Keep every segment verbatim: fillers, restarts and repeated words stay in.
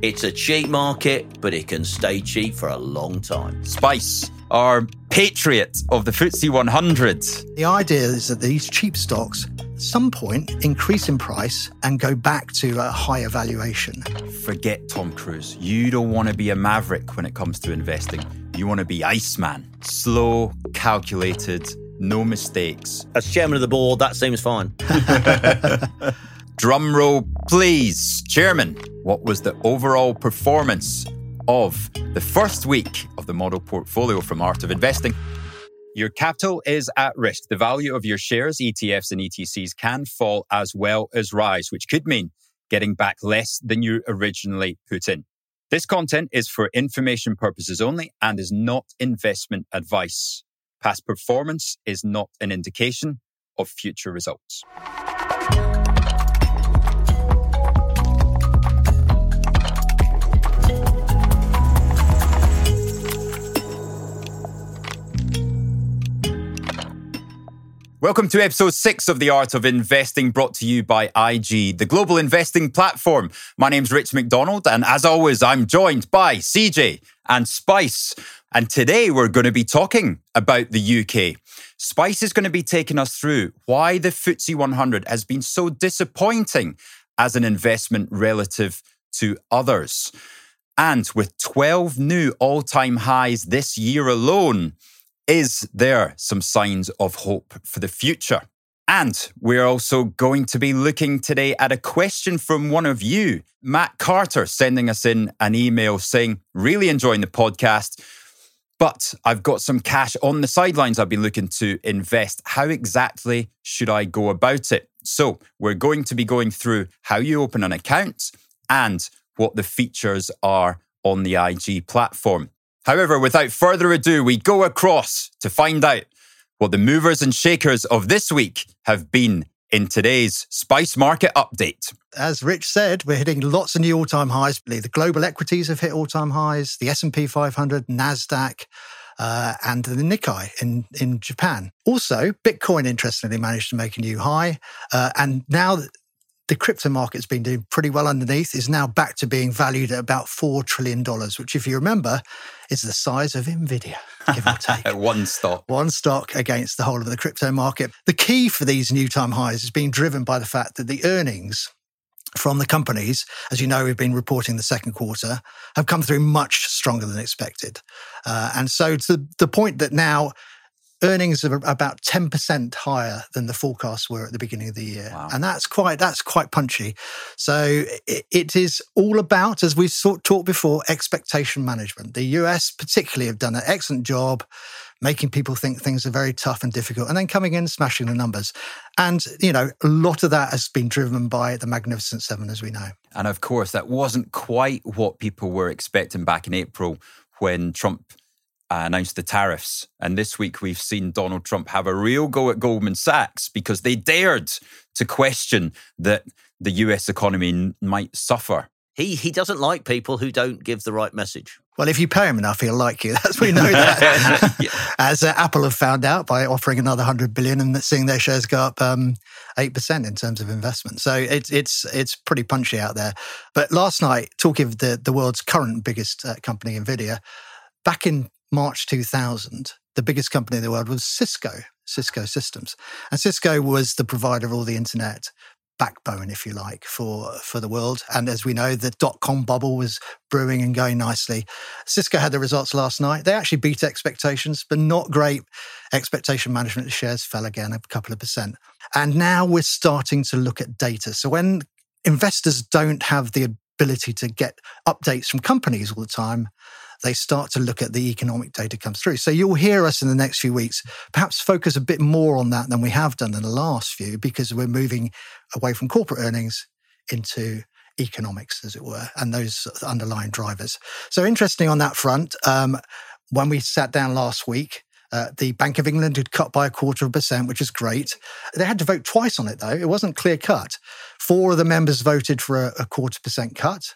It's a cheap market, but it can stay cheap for a long time. Spice, our patriot of the F T S E one hundred. The idea is that these cheap stocks at some point increase in price and go back to a higher valuation. Forget Tom Cruise. You don't want to be a maverick when it comes to investing. You want to be Iceman. Slow, calculated, no mistakes. As chairman of the board, that seems fine. Drum roll, please. Chairman, what was the overall performance of the first week of the model portfolio from Art of Investing? Your capital is at risk. The value of your shares, E T Fs and E T Cs can fall as well as rise, which could mean getting back less than you originally put in. This content is for information purposes only and is not investment advice. Past performance is not an indication of future results. Welcome to episode six of The Art of Investing, brought to you by I G, the global investing platform. My name's Rich McDonald, and as always, I'm joined by C J and Spice. And today we're going to be talking about the U K. Spice is going to be taking us through why the F T S E one hundred has been so disappointing as an investment relative to others. And with twelve new all-time highs this year alone, is there some signs of hope for the future? And we're also going to be looking today at a question from one of you, Matt Carter, sending us in an email saying, really enjoying the podcast, but I've got some cash on the sidelines I've been looking to invest. How exactly should I go about it? So we're going to be going through how you open an account and what the features are on the I G platform. However, without further ado, we go across to find out what the movers and shakers of this week have been in today's Spice Market Update. As Rich said, we're hitting lots of new all-time highs. The global equities have hit all-time highs, the S and P five hundred, NASDAQ, uh, and the Nikkei in, in Japan. Also, Bitcoin, interestingly, managed to make a new high. Uh, and now the crypto market's been doing pretty well underneath, is now back to being valued at about four trillion dollars, which, if you remember, is the size of Nvidia, give or take. One stock. One stock against the whole of the crypto market. The key for these new time highs is being driven by the fact that the earnings from the companies, as you know, we've been reporting the second quarter, have come through much stronger than expected. Uh, and so to the point that now earnings are about ten percent higher than the forecasts were at the beginning of the year. Wow. And that's quite that's quite punchy. So it, it is all about, as we've talked before, expectation management. The U S particularly have done an excellent job making people think things are very tough and difficult and then coming in and smashing the numbers. And, you know, a lot of that has been driven by the Magnificent Seven, as we know. And of course, that wasn't quite what people were expecting back in April when Trump Uh, announced the tariffs. And this week we've seen Donald Trump have a real go at Goldman Sachs because they dared to question that the U S economy n- might suffer. He he doesn't like people who don't give the right message. Well, if you pay him enough, he'll like you. That's we know that. As uh, Apple have found out by offering another one hundred billion dollars and seeing their shares go up um, eight percent in terms of investment. So it's it's it's pretty punchy out there. But last night, talking of the, the world's current biggest uh, company, Nvidia, back in March two thousand, the biggest company in the world was Cisco, Cisco Systems. And Cisco was the provider of all the internet backbone, if you like, for, for the world. And as we know, the dot-com bubble was brewing and going nicely. Cisco had the results last night. They actually beat expectations, but not great expectation management. The shares fell again a couple of percent. And now we're starting to look at data. So when investors don't have the ability to get updates from companies all the time, they start to look at the economic data comes through. So you'll hear us in the next few weeks perhaps focus a bit more on that than we have done in the last few, because we're moving away from corporate earnings into economics, as it were, and those underlying drivers. So interesting on that front. Um, when we sat down last week, uh, the Bank of England had cut by a quarter of a percent, which is great. They had to vote twice on it, though. It wasn't clear cut. Four of the members voted for a, a quarter percent cut.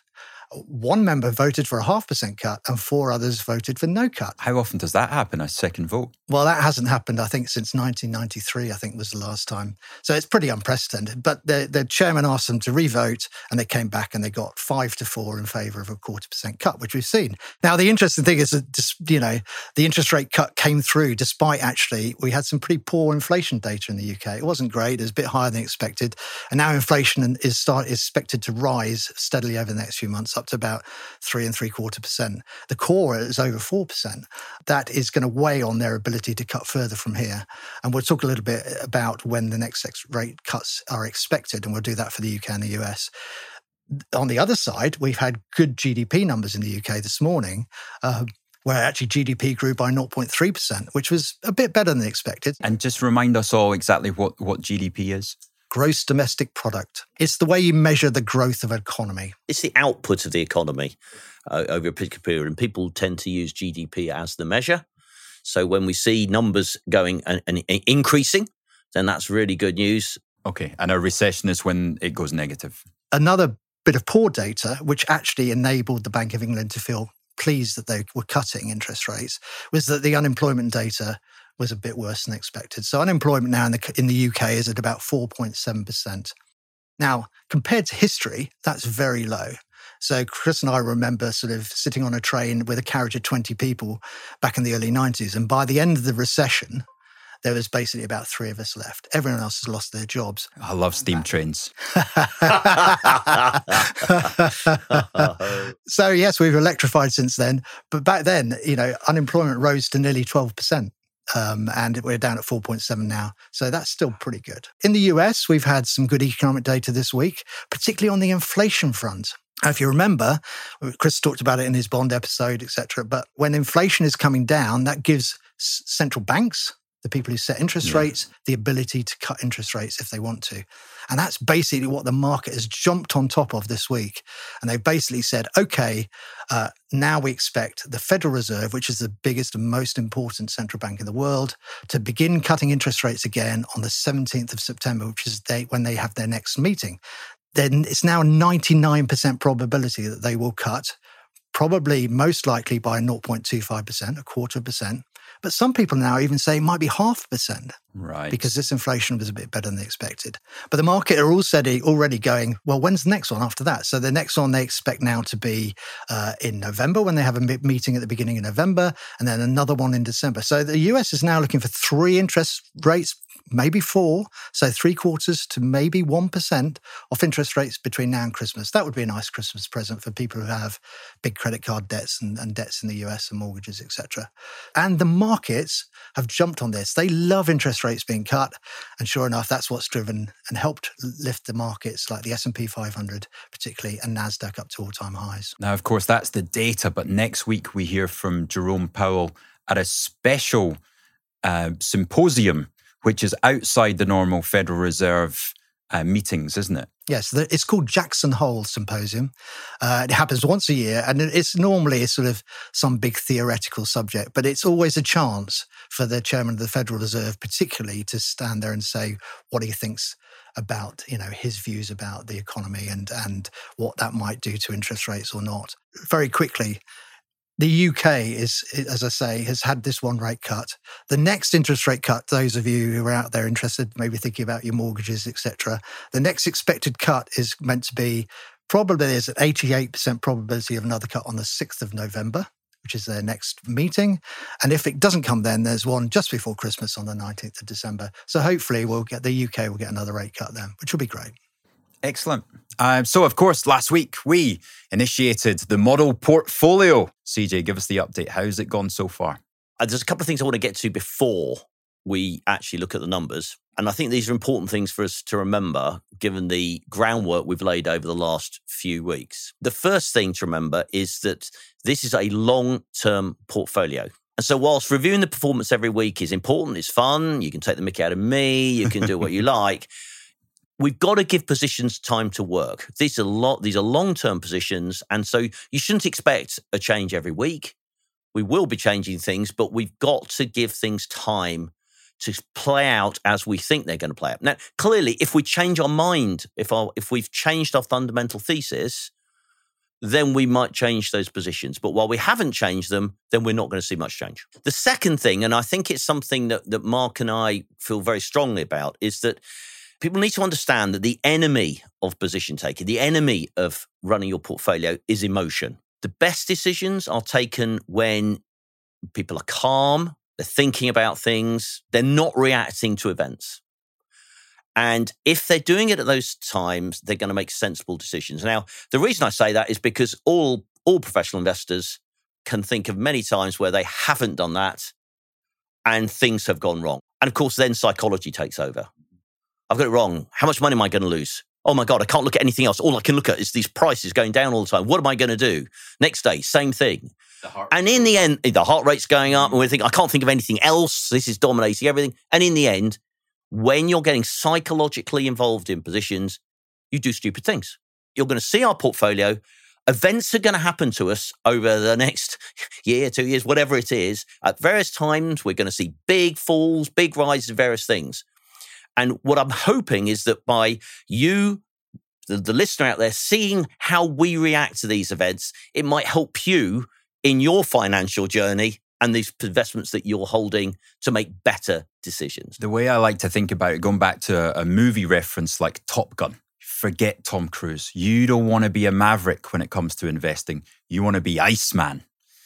One member voted for a half percent cut and four others voted for no cut. How often does that happen, a second vote? Well, that hasn't happened, I think, since nineteen ninety-three, I think was the last time. So it's pretty unprecedented. But the, the chairman asked them to revote, and they came back and they got five to four in favour of a quarter percent cut, which we've seen. Now, the interesting thing is that, you know, the interest rate cut came through despite actually we had some pretty poor inflation data in the U K. It wasn't great. It was a bit higher than expected. And now inflation is, start, is expected to rise steadily over the next few months up to about three and three quarter percent. The core is over four percent. That is going to weigh on their ability to cut further from here. And we'll talk a little bit about when the next rate cuts are expected, and we'll do that for the U K and the U S. On the other side, we've had good G D P numbers in the U K this morning, uh, where actually G D P grew by zero point three percent, which was a bit better than expected. And just remind us all exactly what, what G D P is. Gross domestic product. It's the way you measure the growth of an economy. It's the output of the economy uh, over a particular period, and people tend to use G D P as the measure. So when we see numbers going and, and increasing, then that's really good news. Okay, and a recession is when it goes negative. Another bit of poor data, which actually enabled the Bank of England to feel pleased that they were cutting interest rates, was that the unemployment data was a bit worse than expected. So unemployment now in the, in the U K is at about four point seven percent. Now, compared to history, that's very low. So Chris and I remember sort of sitting on a train with a carriage of twenty people back in the early nineties. And by the end of the recession, there was basically about three of us left. Everyone else has lost their jobs. I love steam trains. So yes, we've electrified since then. But back then, you know, unemployment rose to nearly twelve percent. Um, and we're down at four point seven now. So that's still pretty good. In the U S, we've had some good economic data this week, particularly on the inflation front. If you remember, Chris talked about it in his bond episode, et cetera. But when inflation is coming down, that gives central banks, the people who set interest yeah. rates, the ability to cut interest rates if they want to. And that's basically what the market has jumped on top of this week. And they've basically said, okay, uh, now we expect the Federal Reserve, which is the biggest and most important central bank in the world, to begin cutting interest rates again on the seventeenth of September, which is the date when they have their next meeting. Then it's now a ninety-nine percent probability that they will cut, probably most likely by zero point two five percent, a quarter of a percent. But some people now even say it might be half a percent. Right. Because this inflation was a bit better than they expected. But the market are already, already going, well, when's the next one after that? So the next one they expect now to be uh, in November, when they have a meeting at the beginning of November, and then another one in December. So the U S is now looking for three interest rates, maybe four, so three quarters to maybe one percent of interest rates between now and Christmas. That would be a nice Christmas present for people who have big credit card debts and, and debts in the U S and mortgages, et cetera. And the markets have jumped on this. They love interest rates being cut. And sure enough, that's what's driven and helped lift the markets like the S and P five hundred particularly, and NASDAQ up to all-time highs. Now, of course, that's the data. But next week we hear from Jerome Powell at a special uh, symposium, which is outside the normal Federal Reserve uh, meetings, isn't it? Yes, it's called Jackson Hole Symposium. Uh, it happens once a year, and it's normally sort of some big theoretical subject, but it's always a chance for the chairman of the Federal Reserve particularly to stand there and say what he thinks about, you know, his views about the economy and, and what that might do to interest rates or not. Very quickly, the U K is, as I say, has had this one rate cut. The next interest rate cut, those of you who are out there interested, maybe thinking about your mortgages, et cetera, the next expected cut is meant to be, probably there's an eighty-eight percent probability of another cut on the sixth of November, which is their next meeting. And if it doesn't come then, there's one just before Christmas on the nineteenth of December. So hopefully we'll get, the U K will get another rate cut then, which will be great. Excellent. Um, so, of course, last week we initiated the model portfolio. C J, give us the update. How's it gone so far? Uh, there's a couple of things I want to get to before we actually look at the numbers. And I think these are important things for us to remember, given the groundwork we've laid over the last few weeks. The first thing to remember is that this is a long-term portfolio. And so whilst reviewing the performance every week is important, it's fun, you can take the mickey out of me, you can do what you like, we've got to give positions time to work. These are lot. These are long-term positions, and so you shouldn't expect a change every week. We will be changing things, but we've got to give things time to play out as we think they're going to play out. Now, clearly, if we change our mind, if our if we've changed our fundamental thesis, then we might change those positions. But while we haven't changed them, then we're not going to see much change. The second thing, and I think it's something that, that Mark and I feel very strongly about, is that people need to understand that the enemy of position taking, the enemy of running your portfolio is emotion. The best decisions are taken when people are calm, they're thinking about things, they're not reacting to events. And if they're doing it at those times, they're going to make sensible decisions. Now, the reason I say that is because all, all professional investors can think of many times where they haven't done that and things have gone wrong. And of course, then psychology takes over. I've got it wrong. How much money am I going to lose? Oh my God, I can't look at anything else. All I can look at is these prices going down all the time. What am I going to do? Next day, same thing. And in the end, the heart rate's going up and we think, I can't think of anything else. This is dominating everything. And in the end, when you're getting psychologically involved in positions, you do stupid things. You're going to see our portfolio. Events are going to happen to us over the next year, two years, whatever it is. At various times, we're going to see big falls, big rises of various things. And what I'm hoping is that by you, the, the listener out there, seeing how we react to these events, it might help you in your financial journey and these investments that you're holding to make better decisions. The way I like to think about it, going back to a, a movie reference like Top Gun, forget Tom Cruise. You don't want to be a maverick when it comes to investing. You want to be Iceman.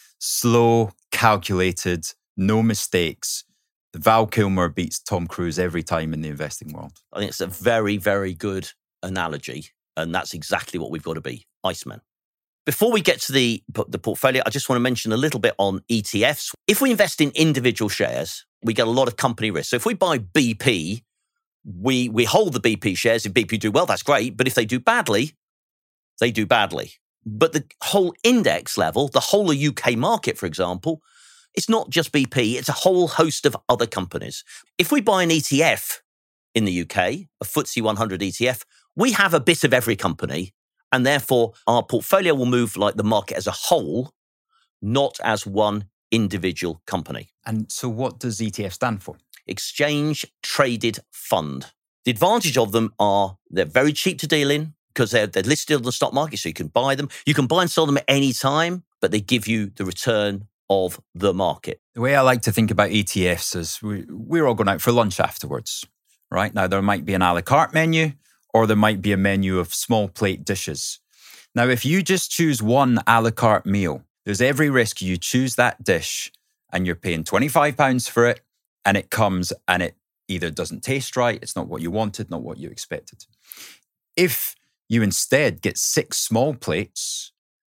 Slow, calculated, no mistakes. Val Kilmer beats Tom Cruise every time in the investing world. I think it's a very, very good analogy. And that's exactly what we've got to be, Iceman. Before we get to the, the portfolio, I just want to mention a little bit on E T Fs. If we invest in individual shares, we get a lot of company risk. So if we buy B P, we, we hold the B P shares. If B P do well, that's great. But if they do badly, they do badly. But the whole index level, the whole of U K market, for example, it's not just B P, it's a whole host of other companies. If we buy an E T F in the U K, a F T S E one hundred E T F, we have a bit of every company. And therefore, our portfolio will move like the market as a whole, not as one individual company. And so what does E T F stand for? Exchange Traded Fund. The advantage of them are they're very cheap to deal in because they're, they're listed on the stock market, so you can buy them. You can buy and sell them at any time, but they give you the return of the market. The way I like to think about E T Fs is we, we're all going out for lunch afterwards, right? Now, there might be an a la carte menu, or there might be a menu of small plate dishes. Now, if you just choose one a la carte meal, there's every risk you choose that dish and you're paying twenty-five pounds for it and it comes and it either doesn't taste right, it's not what you wanted, not what you expected. If you instead get six small plates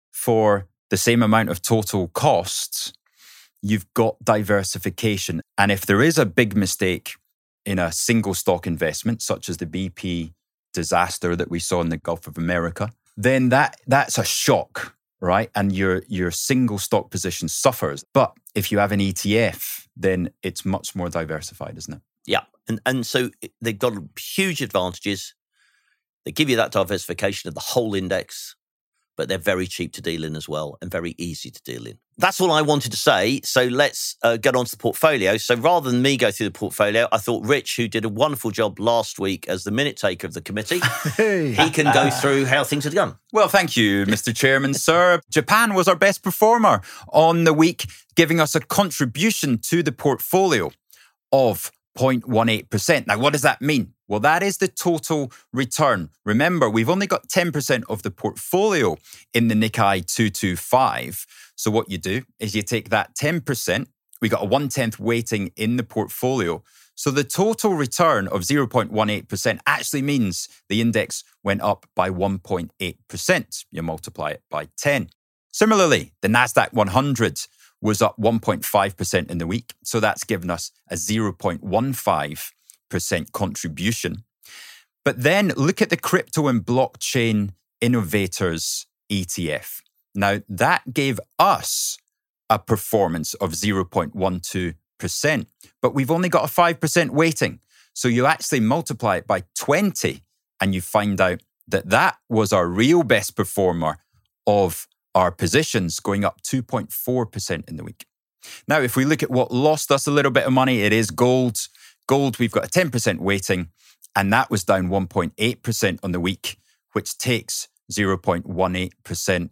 for the same amount of total costs, you've got diversification. And if there is a big mistake in a single stock investment, such as the B P disaster that we saw in the Gulf of America, then that that's a shock, right? And your your single stock position suffers. But if you have an E T F, then it's much more diversified, isn't it? Yeah. And, and so they've got huge advantages. They give you that diversification of the whole index, but they're very cheap to deal in as well and very easy to deal in. That's all I wanted to say. So let's uh, get on to the portfolio. So rather than me go through the portfolio, I thought Rich, who did a wonderful job last week as the minute taker of the committee, hey. he can go through how things had gone. Well, thank you, Mister Chairman, sir. Japan was our best performer on the week, giving us a contribution to the portfolio of zero point one eight percent. Now, what does that mean? Well, that is the total return. Remember, we've only got ten percent of the portfolio in the Nikkei two twenty-five. So what you do is you take that ten percent, we got a one-tenth weighting in the portfolio. So the total return of zero point one eight percent actually means the index went up by one point eight percent. You multiply it by ten. Similarly, the Nasdaq one hundred was up one point five percent in the week. So that's given us a zero point one five percent contribution. But then look at the crypto and blockchain innovators E T F. Now that gave us a performance of zero point one two percent, but we've only got a five percent weighting. So you actually multiply it by twenty and you find out that that was our real best performer of our positions, going up two point four percent in the week. Now, if we look at what lost us a little bit of money, it is gold. Gold, we've got a ten percent weighting, and that was down one point eight percent on the week, which takes zero point one eight percent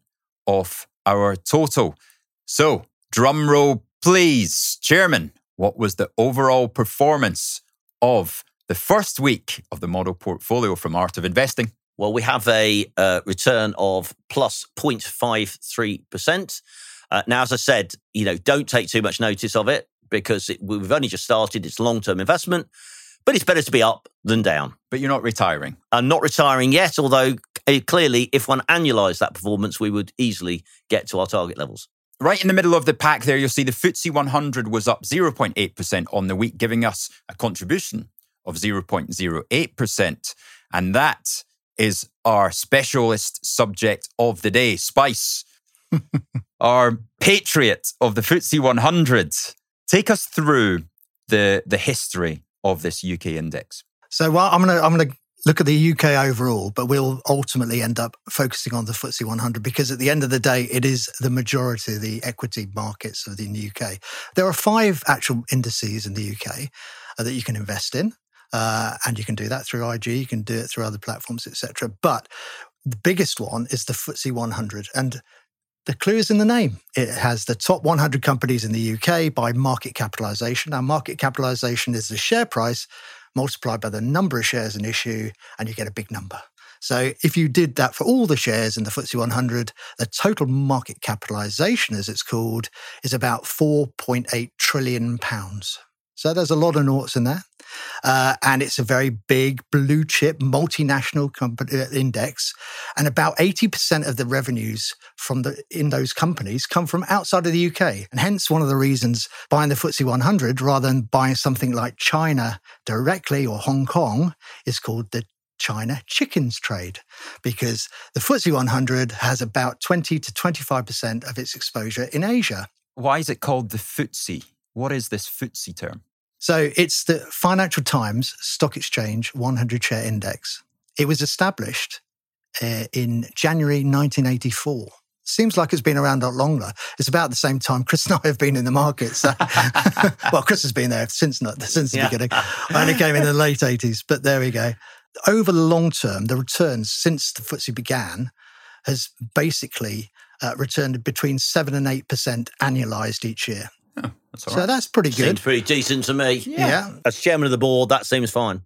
of our total. So, drum roll, please. Chairman, what was the overall performance of the first week of the model portfolio from Art of Investing? Well, we have a uh, return of plus zero point five three percent. Uh, now, as I said, you know, don't take too much notice of it because it, we've only just started. It's long-term investment, but it's better to be up than down. But you're not retiring. I'm not retiring yet, although uh, clearly if one annualised that performance, we would easily get to our target levels. Right in the middle of the pack there, you'll see the F T S E one hundred was up zero point eight percent on the week, giving us a contribution of zero point zero eight percent. And that is our specialist subject of the day, Spice. Our patriot of the F T S E one hundred. Take us through the, the history of this U K index. So well, I'm going to I'm going to look at the U K overall, but we'll ultimately end up focusing on the F T S E one hundred because at the end of the day, it is the majority of the equity markets of the U K. There are five actual indices in the U K uh, that you can invest in, uh, and you can do that through I G, you can do it through other platforms, et cetera. But the biggest one is the F T S E one hundred, and the clue is in the name. It has the top one hundred companies in the U K by market capitalization. Now, market capitalization is the share price multiplied by the number of shares in issue, and you get a big number. So if you did that for all the shares in the F T S E one hundred, the total market capitalization, as it's called, is about four point eight trillion pounds. So there's a lot of noughts in there. Uh, and it's a very big blue chip multinational company index. And about eighty percent of the revenues from the in those companies come from outside of the U K. And hence one of the reasons buying the F T S E one hundred rather than buying something like China directly or Hong Kong is called the China chickens trade, because the F T S E one hundred has about twenty to twenty-five percent of its exposure in Asia. Why is it called the F T S E? What is this F T S E term? So it's the Financial Times Stock Exchange one hundred share index. It was established uh, in January nineteen eighty-four. Seems like it's been around a lot longer. It's about the same time Chris and I have been in the market. So, well, Chris has been there since not since the yeah. beginning. I only came in the late eighties, but there we go. Over the long term, the returns since the F T S E began has basically uh, returned between seven and eight percent annualized each year. Oh, that's all so right. that's pretty good. Seems pretty decent to me. Yeah. yeah. As chairman of the board, that seems fine.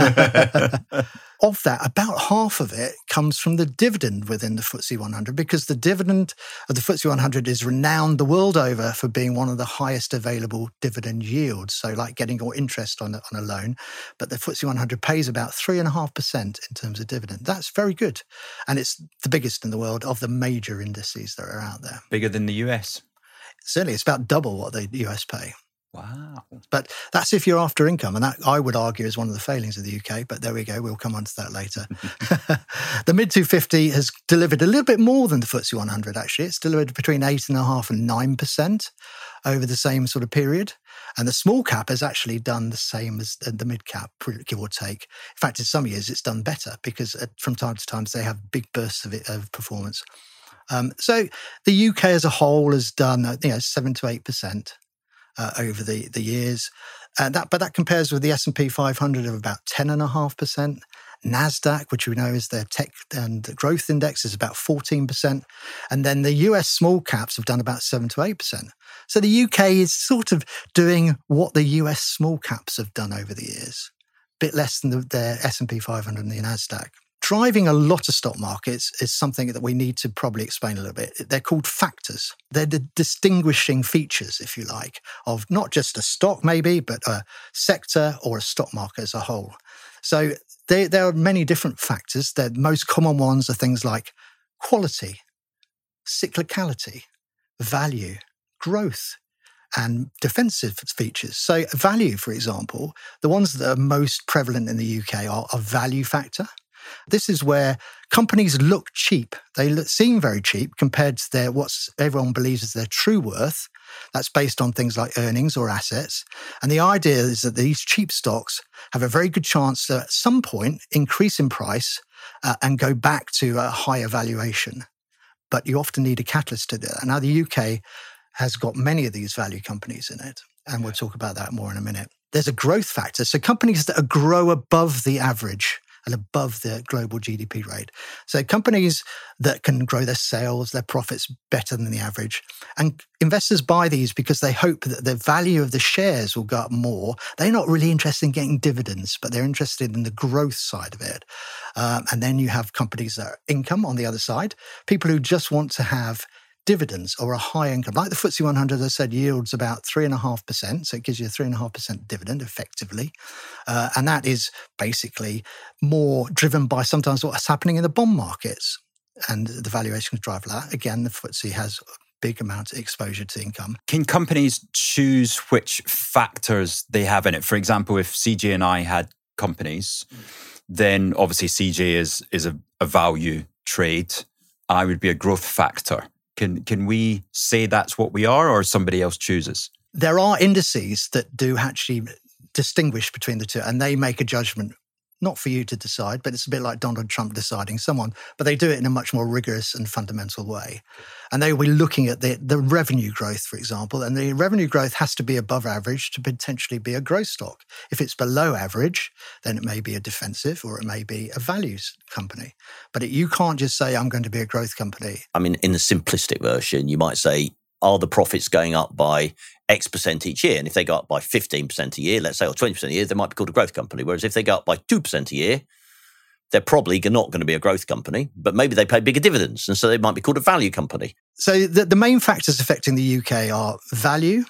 Of that, about half of it comes from the dividend within the F T S E one hundred, because the dividend of the F T S E one hundred is renowned the world over for being one of the highest available dividend yields. So like getting your interest on a, on a loan. But the F T S E one hundred pays about three point five percent in terms of dividend. That's very good. And it's the biggest in the world of the major indices that are out there. Bigger than the U S? Certainly, it's about double what the U S pay. Wow. But that's if you're after income. And that, I would argue, is one of the failings of the U K. But there we go. We'll come on to that later. The mid two fifty has delivered a little bit more than the F T S E one hundred, actually. It's delivered between eight point five and nine percent over the same sort of period. And the small cap has actually done the same as the mid cap, give or take. In fact, in some years, it's done better because from time to time, they have big bursts of, it, of performance. Um, so the U K as a whole has done, you know, seven to eight percent uh, over the the years, and that but that compares with the S and P five hundred of about ten and a half percent. NASDAQ, which we know is their tech and growth index, is about fourteen percent, and then the U S small caps have done about seven to eight percent. So the U K is sort of doing what the U S small caps have done over the years, a bit less than the, their S and P five hundred and the NASDAQ. Driving a lot of stock markets is something that we need to probably explain a little bit. They're called factors. They're the distinguishing features, if you like, of not just a stock maybe, but a sector or a stock market as a whole. So there, there are many different factors. The most common ones are things like quality, cyclicality, value, growth, and defensive features. So value, for example, the ones that are most prevalent in the U K are a value factor. This is where companies look cheap. They look, seem very cheap compared to their what everyone believes is their true worth. That's based on things like earnings or assets. And the idea is that these cheap stocks have a very good chance to, at some point, increase in price uh, and go back to a higher valuation. But you often need a catalyst to do that. Now, the U K has got many of these value companies in it, and we'll talk about that more in a minute. There's a growth factor. So companies that grow above the average and above the global G D P rate. So companies that can grow their sales, their profits better than the average. And investors buy these because they hope that the value of the shares will go up more. They're not really interested in getting dividends, but they're interested in the growth side of it. Um, and then you have companies that are income on the other side, people who just want to have dividends or a high income. Like the F T S E one hundred, as I said, yields about three point five percent. So it gives you a three point five percent dividend effectively. Uh, and that is basically more driven by sometimes what's happening in the bond markets. And the valuations drive that. Again, the F T S E has a big amount of exposure to income. Can companies choose which factors they have in it? For example, if C J and I had companies, then obviously C J is, is a, a value trade. I would be a growth factor. Can can we say that's what we are, or somebody else chooses? There are indices that do actually distinguish between the two, and they make a judgment, not for you to decide, but it's a bit like Donald Trump deciding someone, but they do it in a much more rigorous and fundamental way. And they will be looking at the, the revenue growth, for example, and the revenue growth has to be above average to potentially be a growth stock. If it's below average, then it may be a defensive or it may be a values company. But it, you can't just say, I'm going to be a growth company. I mean, in the simplistic version, you might say, are the profits going up by X percent each year? And if they go up by fifteen percent a year, let's say, or twenty percent a year, they might be called a growth company. Whereas if they go up by two percent a year, they're probably not going to be a growth company, but maybe they pay bigger dividends. And so they might be called a value company. So the, the main factors affecting the U K are value,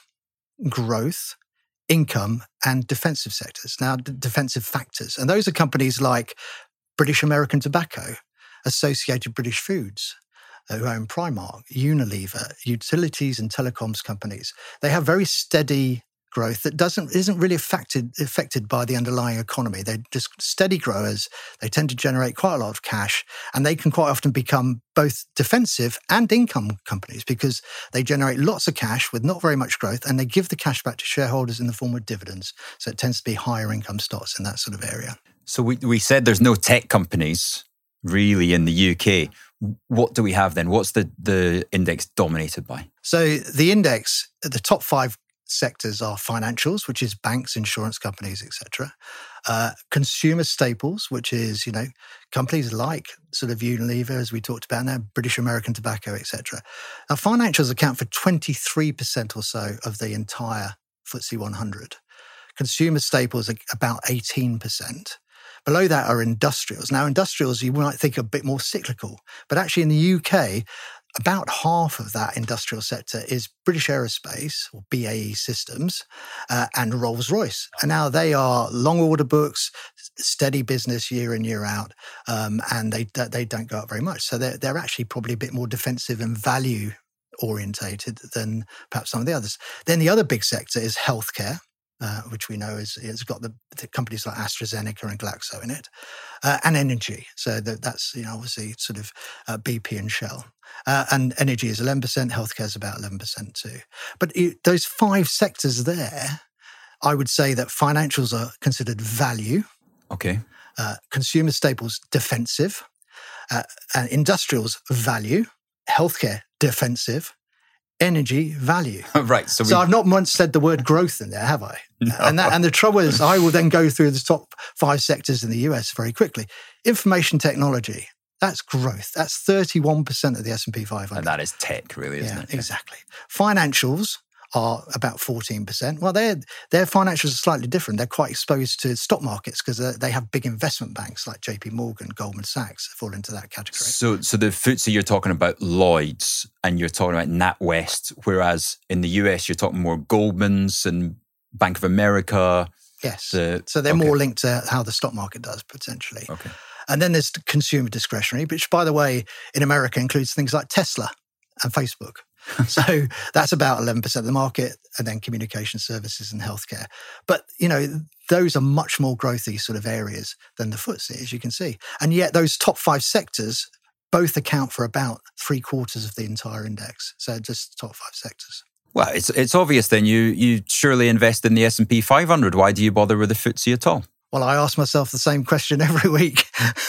growth, income, and defensive sectors. Now, d- defensive factors. And those are companies like British American Tobacco, Associated British Foods, who own Primark, Unilever, utilities and telecoms companies. They have very steady growth that doesn't isn't really affected affected by the underlying economy. They're just steady growers. They tend to generate quite a lot of cash, and they can quite often become both defensive and income companies because they generate lots of cash with not very much growth, and they give the cash back to shareholders in the form of dividends. So it tends to be higher income stocks in that sort of area. So we, we said there's no tech companies really in the U K. What do we have then? What's the, the index dominated by? So the index, the top five sectors are financials, which is banks, insurance companies, et cetera. Uh, consumer staples, which is, you know, companies like sort of Unilever, as we talked about now, British American Tobacco, et cetera. Now, financials account for twenty-three percent or so of the entire F T S E one hundred. Consumer staples are about eighteen percent. Below that are industrials. Now, industrials, you might think are a bit more cyclical, but actually in the U K, about half of that industrial sector is British Aerospace, or B A E Systems, uh, and Rolls-Royce. And now they are long order books, steady business year in, year out, um, and they they don't go up very much. So they're, they're actually probably a bit more defensive and value orientated than perhaps some of the others. Then the other big sector is healthcare. Uh, which we know is has got the, the companies like AstraZeneca and Glaxo in it, uh, and energy. So that, that's you know obviously sort of uh, B P and Shell, uh, and energy is eleven percent. Healthcare is about eleven percent too. But it, those five sectors there, I would say that financials are considered value. Okay. Uh, consumer staples defensive, uh, and industrials value, healthcare defensive. Energy value. Right. So, so we... I've not once said the word growth in there, have I? No. And that, and the trouble is, I will then go through the top five sectors in the U S very quickly. Information technology, that's growth. That's thirty-one percent of the S and P five hundred. And that is tech, really, isn't yeah, it? Exactly. Financials are about fourteen percent. Well, their their financials are slightly different. They're quite exposed to stock markets because they have big investment banks like J P Morgan, Goldman Sachs fall into that category. So, so the F T S E, you're talking about Lloyd's and you're talking about NatWest, whereas in the U S, you're talking more Goldman's and Bank of America. Yes. The, so they're okay. more linked to how the stock market does, potentially. Okay. And then there's consumer discretionary, which, by the way, in America includes things like Tesla and Facebook. So that's about eleven percent of the market, and then communication services and healthcare. But, you know, those are much more growthy sort of areas than the F T S E, as you can see. And yet those top five sectors both account for about three quarters of the entire index. So just top five sectors. Well, it's it's obvious then. You you surely invest in the S and P five hundred. Why do you bother with the F T S E at all? Well, I ask myself the same question every week.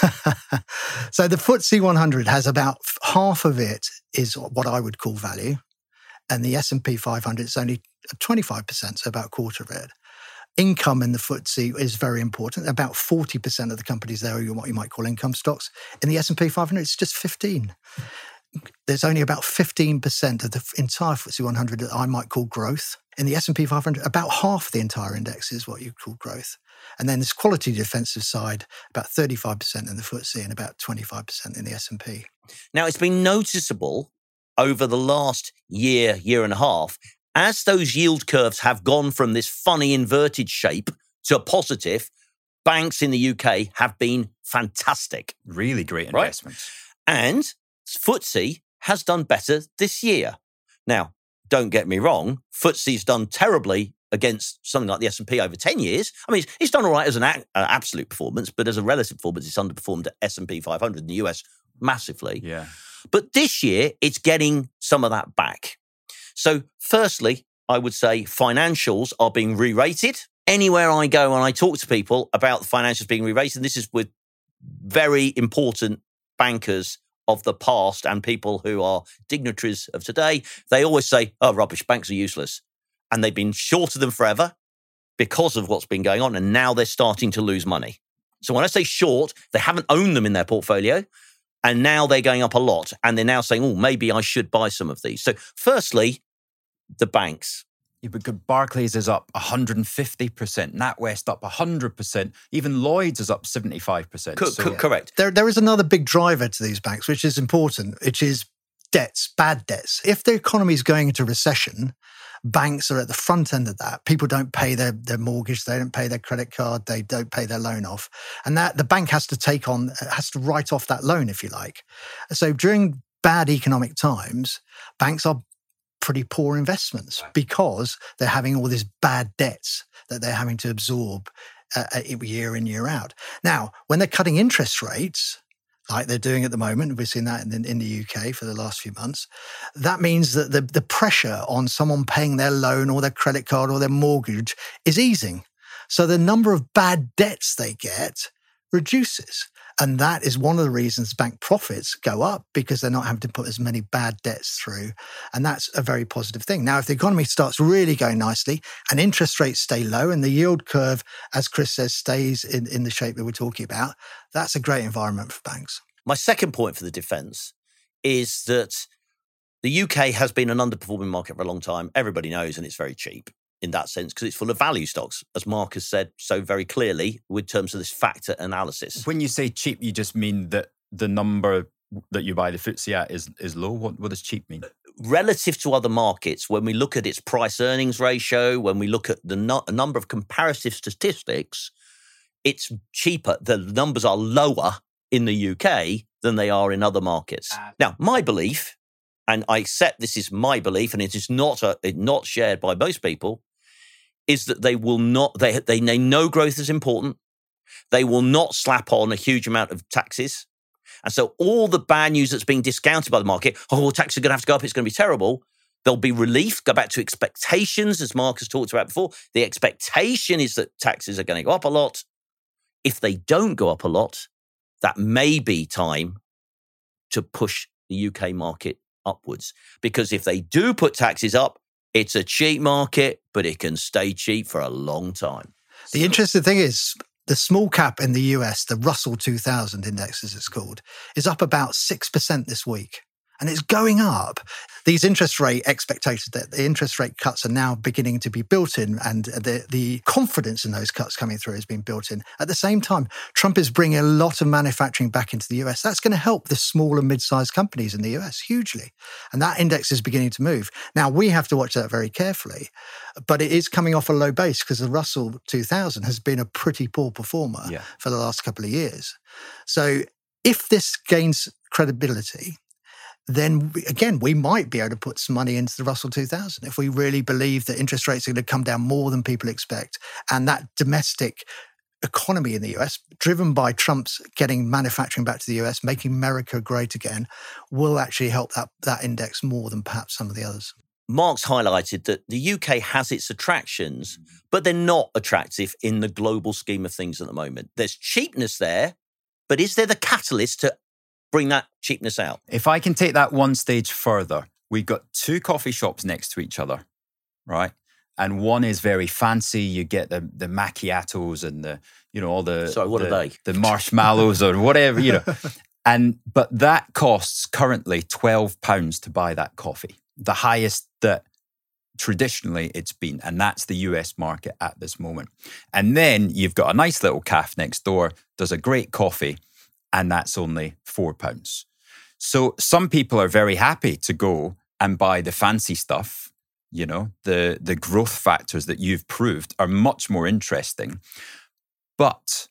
So the F T S E one hundred has about half of it is what I would call value. And the S and P five hundred is only twenty-five percent, so about a quarter of it. income in the F T S E is very important. About forty percent of the companies there are what you might call income stocks. In the S and P five hundred, it's just fifteen. There's only about fifteen percent of the entire F T S E one hundred that I might call growth. In the S and P five hundred, about half the entire index is what you call growth. And then this quality defensive side, about thirty-five percent in the F T S E and about twenty-five percent in the S and P. Now, it's been noticeable over the last year, year and a half, as those yield curves have gone from this funny inverted shape to a positive, banks in the U K have been fantastic. Really great investments. Right? And F T S E has done better this year. Now, don't get me wrong, F T S E's done terribly against something like the S and P over ten years. I mean, it's, it's done all right as an a, uh, absolute performance, but as a relative performance, it's underperformed the S and P five hundred in the U S massively. Yeah. But this year, it's getting some of that back. So firstly, I would say financials are being re-rated. Anywhere I go and I talk to people about the financials being re-rated, and this is with very important bankers of the past and people who are dignitaries of today, they always say, oh, rubbish, banks are useless. And they've been short of them forever because of what's been going on, and now they're starting to lose money. So when I say short, they haven't owned them in their portfolio, and now they're going up a lot, and they're now saying, oh, maybe I should buy some of these. So firstly, the banks. Yeah, but Barclays is up one hundred fifty percent, NatWest up one hundred percent, even Lloyds is up seventy-five percent. Co- so, co- correct. There, there is another big driver to these banks, which is important, which is debts, bad debts. If the economy is going into recession, banks are at the front end of that. People don't pay their, their mortgage, they don't pay their credit card, they don't pay their loan off. And that the bank has to take on, has to write off that loan, if you like. So during bad economic times, banks are pretty poor investments because they're having all these bad debts that they're having to absorb uh, year in, year out. Now, when they're cutting interest rates, like they're doing at the moment, we've seen that in the, in the U K for the last few months, that means that the, the pressure on someone paying their loan or their credit card or their mortgage is easing. So the number of bad debts they get reduces. And that is one of the reasons bank profits go up, because they're not having to put as many bad debts through. And that's a very positive thing. Now, if the economy starts really going nicely and interest rates stay low and the yield curve, as Chris says, stays in, in the shape that we're talking about, that's a great environment for banks. My second point for the defence is that the U K has been an underperforming market for a long time. Everybody knows, and it's very cheap in that sense, because it's full of value stocks, as Mark has said so very clearly with terms of this factor analysis. When you say cheap, you just mean that the number that you buy the F T S E at is, is low? What, what does cheap mean? Relative to other markets, when we look at its price-earnings ratio, when we look at the no- number of comparative statistics, it's cheaper. The numbers are lower in the U K than they are in other markets. Uh, now, my belief, and I accept this is my belief, and it is not a, not shared by most people, is that they will not, they, they they know growth is important. They will not slap on a huge amount of taxes. And so all the bad news that's being discounted by the market, oh, taxes are going to have to go up, it's going to be terrible. There'll be relief, go back to expectations, as Mark has talked about before. The expectation is that taxes are going to go up a lot. If they don't go up a lot, that may be time to push the U K market upwards. Because if they do put taxes up, it's a cheap market, but it can stay cheap for a long time. The interesting thing is the small cap in the U S, the Russell two thousand index, as it's called, is up about six percent this week. And it's going up. These interest rate expectations, that the interest rate cuts are now beginning to be built in, and the, the confidence in those cuts coming through has been built in. At the same time, Trump is bringing a lot of manufacturing back into the U S. That's going to help the small and mid-sized companies in the U S hugely. And that index is beginning to move. Now, we have to watch that very carefully, but it is coming off a low base because the Russell two thousand has been a pretty poor performer yeah. for the last couple of years. So if this gains credibility, then again, we might be able to put some money into the Russell two thousand if we really believe that interest rates are going to come down more than people expect. And that domestic economy in the U S, driven by Trump's getting manufacturing back to the U S, making America great again, will actually help that, that index more than perhaps some of the others. Mark's highlighted that the U K has its attractions, but they're not attractive in the global scheme of things at the moment. There's cheapness there, but is there the catalyst to bring that cheapness out? If I can take that one stage further, we've got two coffee shops next to each other, right? and one is very fancy. You get the the macchiatos and the, you know, all the Sorry, what the, are they? the marshmallows or whatever, you know. And but that costs currently twelve pounds to buy that coffee, the highest that traditionally it's been, and that's the U S market at this moment. And then you've got a nice little calf next door, does a great coffee, and that's only four pounds. So some people are very happy to go and buy the fancy stuff. You know, the the growth factors that you've proved are much more interesting. But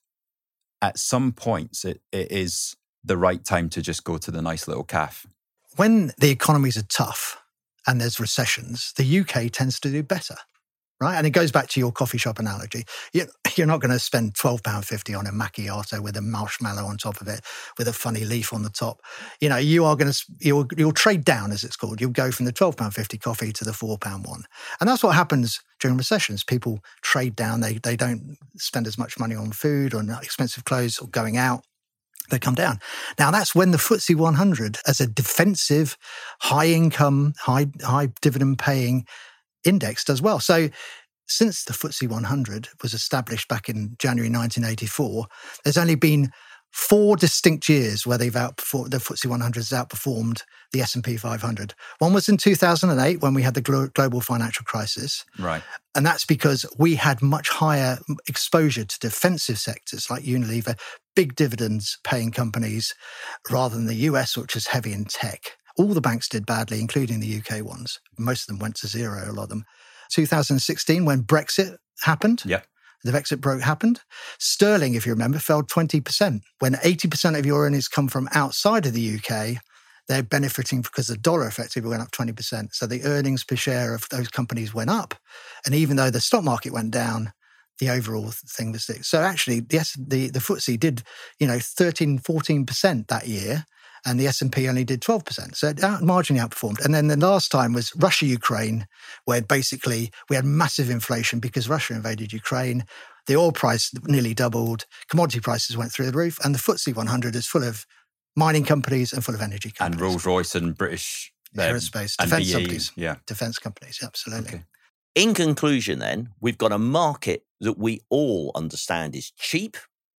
at some points, it, it is the right time to just go to the nice little calf. When the economies are tough and there's recessions, the U K tends to do better, right? And it goes back to your coffee shop analogy. You're not going to spend twelve pounds fifty on a macchiato with a marshmallow on top of it, with a funny leaf on the top. You know, you are going to, you'll, you'll trade down, as it's called. You'll go from the twelve pounds fifty coffee to the four pounds one. And that's what happens during recessions. People trade down. They, they don't spend as much money on food or expensive clothes or going out. They come down. Now, that's when the F T S E one hundred, as a defensive, high-income, high high dividend-paying index, does well. So since the F T S E one hundred was established back in January nineteen eighty-four, there's only been four distinct years where they've outperformed, the F T S E one hundred has outperformed the S and P five hundred. One was in two thousand eight when we had the glo- global financial crisis. Right. And that's because we had much higher exposure to defensive sectors like Unilever, big dividends paying companies, rather than the U S, which is heavy in tech. All the banks did badly, including the U K ones. Most of them went to zero, a lot of them. two thousand sixteen, when Brexit happened, yeah. the Brexit broke happened, sterling, if you remember, fell twenty percent. When eighty percent of your earnings come from outside of the U K, they're benefiting because the dollar effectively went up twenty percent. So the earnings per share of those companies went up. And even though the stock market went down, the overall thing was... So actually, yes, the, the F T S E did, you know, thirteen, fourteen percent that year, and the S and P only did twelve percent. So it out, marginally outperformed. And then the last time was Russia-Ukraine, where basically we had massive inflation because Russia invaded Ukraine. The oil price nearly doubled. Commodity prices went through the roof. And the F T S E one hundred is full of mining companies and full of energy companies. And Rolls-Royce and British... Um, Aerospace, and defence B A E, companies. Yeah. Defence companies, absolutely. Okay. In conclusion, then, we've got a market that we all understand is cheap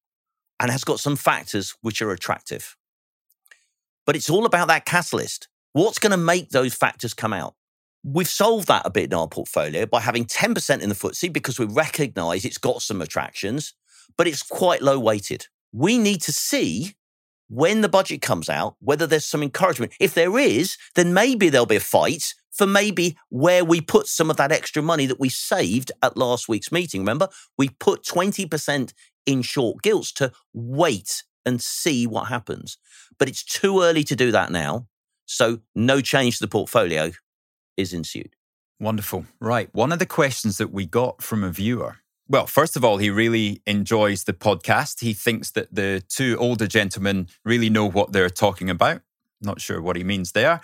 and has got some factors which are attractive. But it's all about that catalyst. What's going to make those factors come out? We've solved that a bit in our portfolio by having ten percent in the F T S E because we recognise it's got some attractions, but it's quite low weighted. We need to see when the budget comes out whether there's some encouragement. If there is, then maybe there'll be a fight for maybe where we put some of that extra money that we saved at last week's meeting. Remember, we put twenty percent in short gilts to wait and see what happens. But it's too early to do that now. So no change to the portfolio is ensued. Wonderful. Right. One of the questions that we got from a viewer, well, first of all, he really enjoys the podcast. He thinks that the two older gentlemen really know what they're talking about. Not sure what he means there.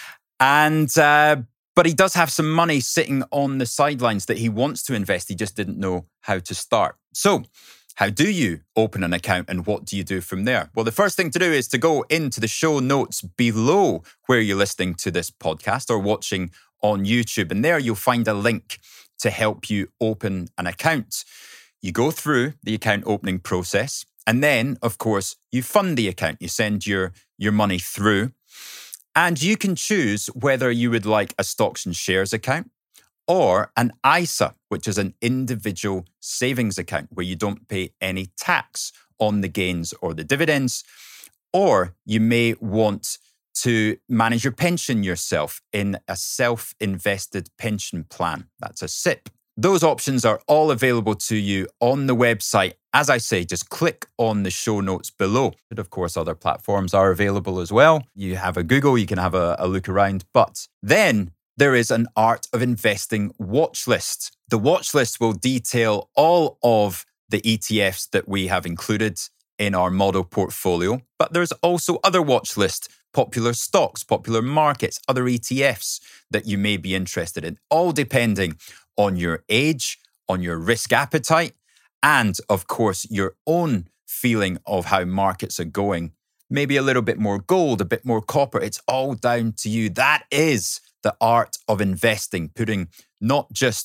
And, uh, but he does have some money sitting on the sidelines that he wants to invest. He just didn't know how to start. So how do you open an account and what do you do from there? Well, the first thing to do is to go into the show notes below where you're listening to this podcast or watching on YouTube. And there you'll find a link to help you open an account. You go through the account opening process. And then, of course, you fund the account. You send your, your money through. And you can choose whether you would like a stocks and shares account or an I S A, which is an individual savings account where you don't pay any tax on the gains or the dividends. Or you may want to manage your pension yourself in a self-invested pension plan. That's a S I P. Those options are all available to you on the website. As I say, just click on the show notes below. But of course, other platforms are available as well. You have a Google, you can have a, a look around. But then there is an Art of Investing watch list. The watch list will detail all of the E T Fs that we have included in our model portfolio. But there's also other watch lists, popular stocks, popular markets, other E T Fs that you may be interested in, all depending on your age, on your risk appetite, and of course, your own feeling of how markets are going. Maybe a little bit more gold, a bit more copper. It's all down to you. That is the art of investing, putting not just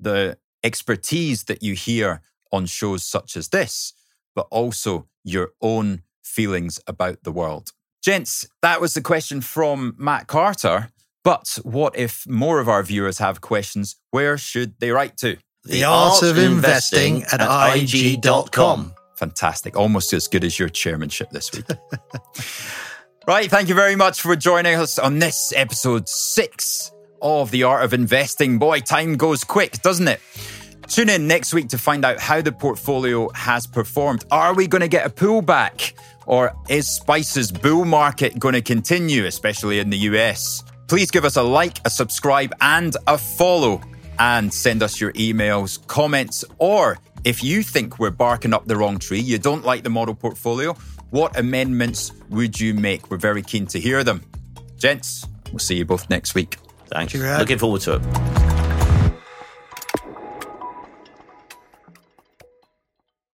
the expertise that you hear on shows such as this, but also your own feelings about the world. Gents, that was the question from Matt Carter. But what if more of our viewers have questions? Where should they write to? The Art of Investing at I G dot com. Fantastic. Almost as good as your chairmanship this week. Right. Thank you very much for joining us on this episode six of The Art of Investing. Boy, time goes quick, doesn't it? Tune in next week to find out how the portfolio has performed. Are we going to get a pullback? Or is Spice's bull market going to continue, especially in the U S? Please give us a like, a subscribe, and a follow. And send us your emails, comments, or if you think we're barking up the wrong tree, you don't like the model portfolio, what amendments would you make? We're very keen to hear them. Gents, we'll see you both next week. Thanks. Looking forward to it.